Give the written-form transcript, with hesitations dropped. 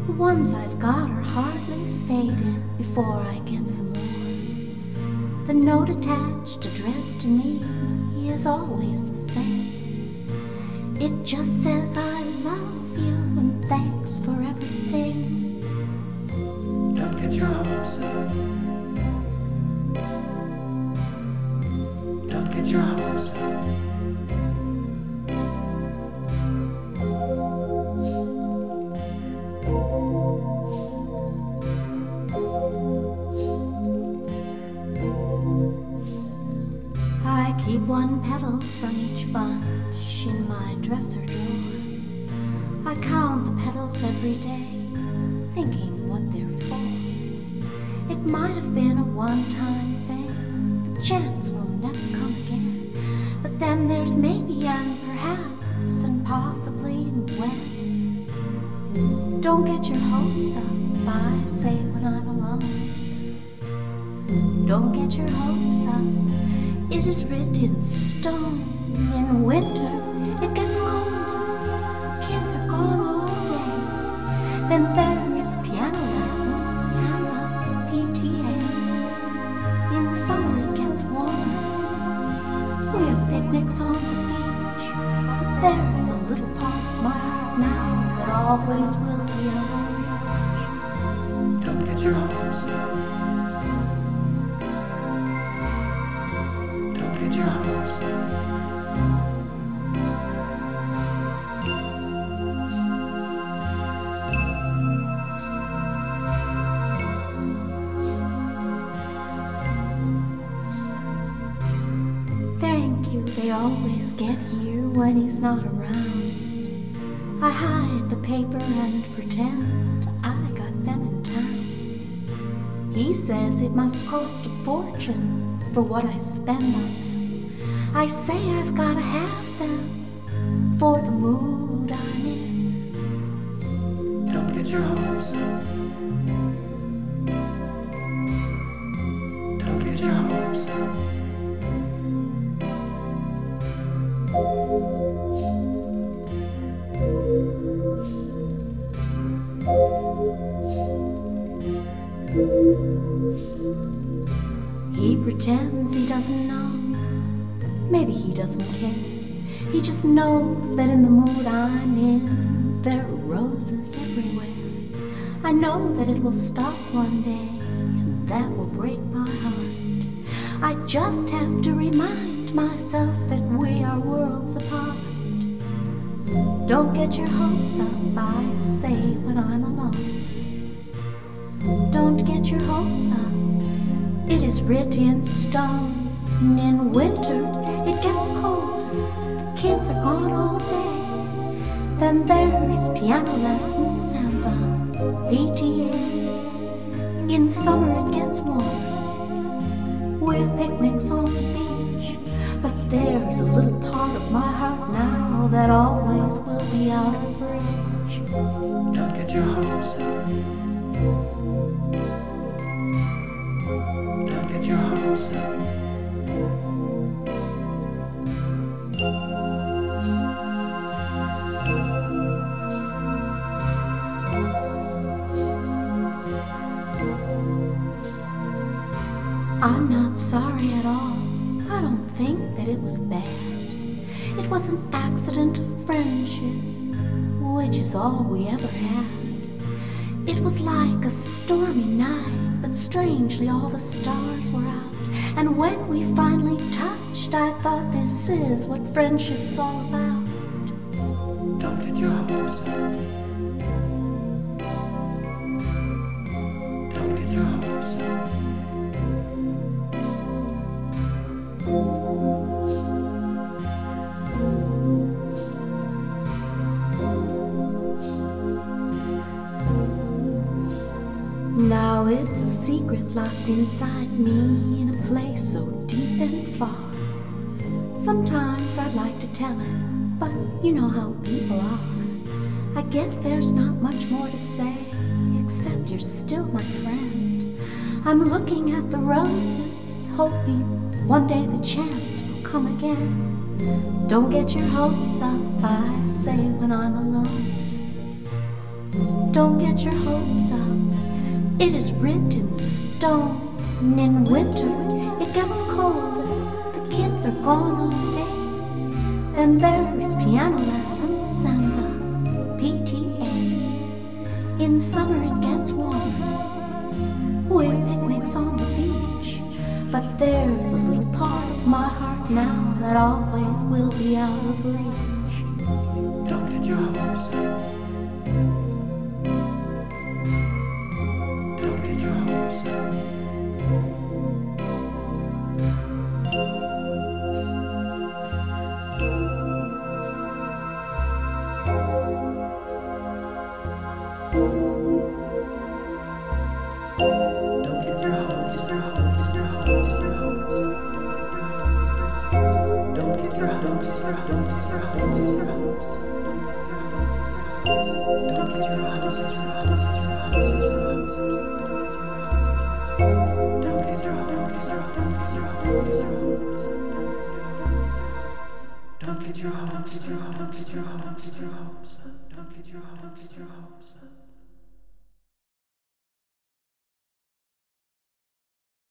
The ones I've got are hardly faded before I get some more. The note attached addressed to me is always the same. It just says I love you and thanks for everything. Don't get your hopes up. Don't get your hopes up. I keep one petal from each bunch in my dresser drawer. I count the petals every day, thinking what they're for. It might have been a one-time thing, the chance will never come again. But then there's maybe and perhaps and possibly and when. Don't get your hopes up, I say when I'm alone. Don't get your hopes up, it is written in stone. In winter it gets cold, kids are gone all day. Then there's piano lessons and the PTA. In summer it gets warmer, we have picnics on the beach. But there's a little part of my heart now that always will be over. Don't get your hopes up. Don't get your hopes up. Thank you, they always get here when he's not around. I hide the paper and pretend I got them in town. He says it must cost a fortune for what I spend on them. I say I've gotta have them for the mood I'm in. Don't get your hopes up. Don't get your hopes up. He pretends he doesn't know. Maybe he doesn't care. He just knows that in the mood I'm in, there are roses everywhere. I know that it will stop one day, and that will break my heart. I just have to remind myself that we are worlds apart. Don't get your hopes up, I say when I'm alone. Don't get your hopes up, it is writ in stone. In winter it gets cold, the kids are gone all day. Then there's piano lessons and the PTA. In summer it gets warm, with picnics on the beach. But there's a little part of my heart now that always will be out of reach. Don't get your hopes up. Don't get your hopes up. I'm not sorry at all. I don't think that it was bad. It was an accident of friendship, which is all we ever had. It was like a stormy night, but strangely all the stars were out. And when we finally touched, I thought this is what friendship's all about. Don't get your hopes up. Don't get your hopes up. Now it's a secret locked inside me in a place so deep and far. Sometimes I'd like to tell it, but you know how people are. I guess there's not much more to say, except you're still my friend. I'm looking at the roses, hoping one day the chance will come again. Don't get your hopes up, I say when I'm alone. Don't get your hopes up. It is writ in stone. In winter, it gets colder. The kids are gone all day. Then there's piano lessons and the PTA. In summer, it gets warmer with picnics on the beach. But there's a little part of my heart now that always will be out of reach. Don't get your hopes up. Don't get your hopes up. Don't get your hopes up. Don't get your hopes up. Don't get your hopes up. Don't get your hopes up. Don't get your hopes up. Don't get your hopes up. Don't get your hopes up. Don't get your hopes up. Don't get your hopes up.